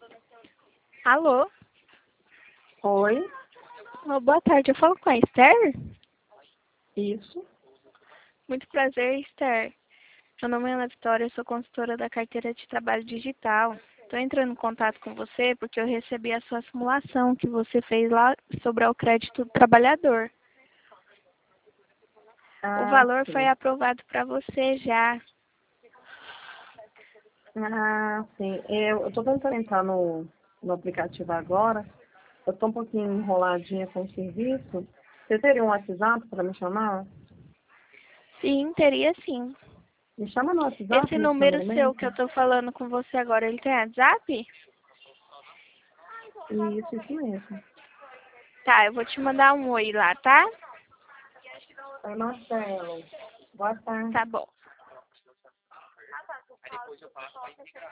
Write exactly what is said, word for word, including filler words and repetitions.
Alô? Oi, Oh, boa tarde, eu falo com a Esther? isso. Muito prazer, Esther. Meu nome é Ana Vitória, eu sou consultora da carteira de trabalho digital. Estou entrando em contato com você porque eu recebi a sua simulação que você fez lá sobre o crédito do trabalhador. O Ah, valor foi sim. aprovado para você já. Ah, sim. Eu estou tentando entrar no, no aplicativo agora. Eu estou um pouquinho enroladinha com o serviço. Você teria um WhatsApp para me chamar? Sim, teria sim. Me chama no WhatsApp Esse nesse número seu que momento. eu estou falando com você agora, ele tem WhatsApp? Isso, isso mesmo. Tá, eu vou te mandar um oi lá, tá? Oi, Marcelo. Boa tarde. Tá bom.